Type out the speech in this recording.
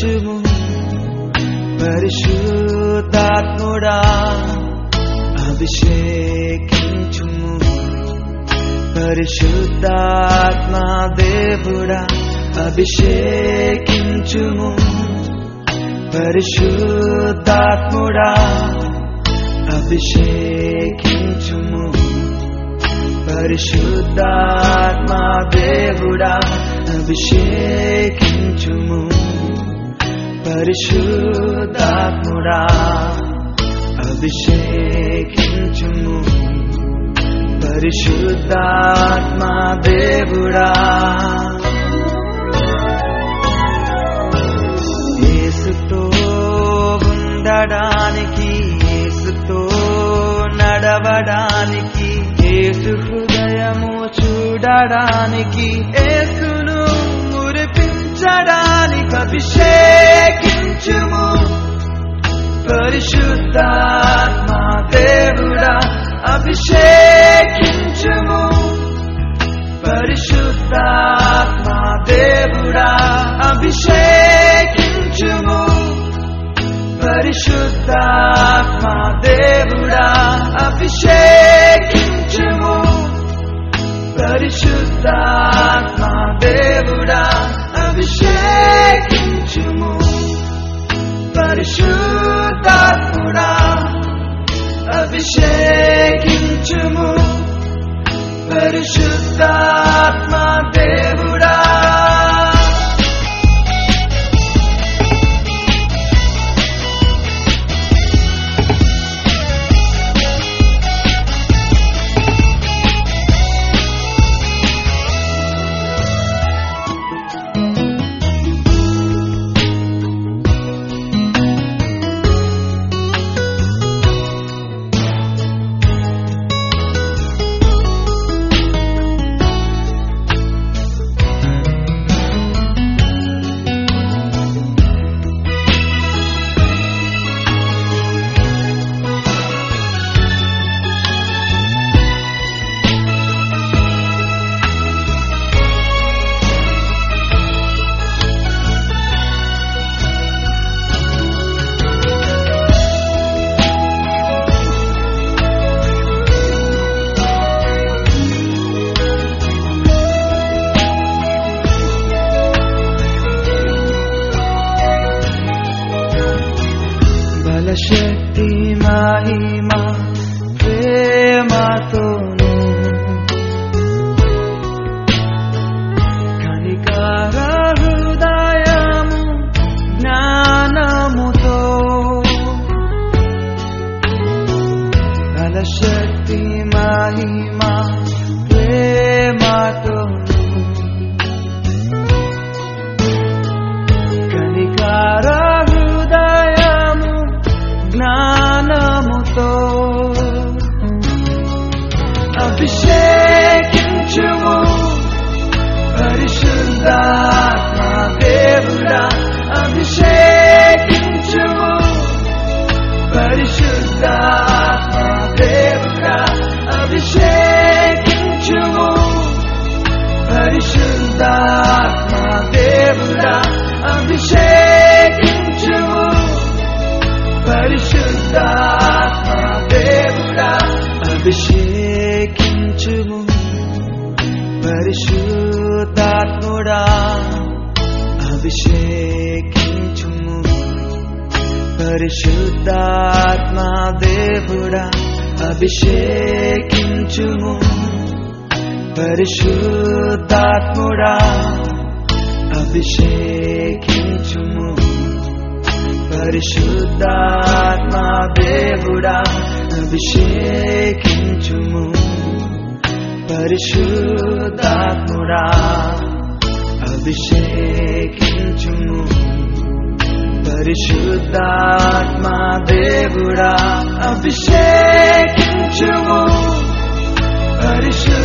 అభిషేకించుము పరిశుద్ధాత్ముడా అభిషేకించుము పరిశుద్ధాత్మా దేవుడా అభిషేకించుము పరిశుద్ధాత్ముడా అభిషేకించుము పరిశుద్ధాత్మా దేవుడా అభిషేకించుము పరిశుద్ధాత్ముడా అభిషేకించుము పరిశుద్ధాత్మా దేవుడా యేసుతో ఉండడానికి యేసుతో నడవడానికి యేసు హృదయము చూడడానికి యేసును మురిపించడానికి అభిషేకించుము పరిశుద్ధాత్మా దేవుడా అభిషేకించుము పరిశుద్ధాత్మా దేవుడా అభిషేకించుము పరిశుద్ధాత్మా దేవుడా అభిషేకించుము పరిశుద్ధాత్మా దేవుడా అభిషేకించుము పరిశుద్ధాత్ముడా అభిషేకించుము పరిశుద్ధాత్మా దేవుడా శక్తి మహిమ ప్రేమతోను కనికర హృదయము జ్ఞానముతో బలశక్తి మహిమ ప్రేమతోను కనికర జ్ఞానముతో అభిషేకించుము పరిశుద్ధాత్మా దేవుడా అభిషేకించుము పరిశుద్ధాత్మా దేవుడా అభిషేకించుము పరిశుద్ధాత్మా దేవుడా అభిషేకించుము పరిశుద్ధాత్మా దేవుడా అభిషేకించుము పరిశుద్ధాత్ముడా అభిషేకించుము పరిశుద్ధాత్మా దేవుడా అభిషేకించుము పరిశుద్ధాత్ముడా అభిషేకించుము పరిశుద్ధాత్మా దేవుడా అభిషేకించుము పరిశుద్ధాత్ముడా అభిషేకించుము పరిశుద్ధాత్మా దేవుడా అభిషేకించుము పరిశుద్ధాత్ముడా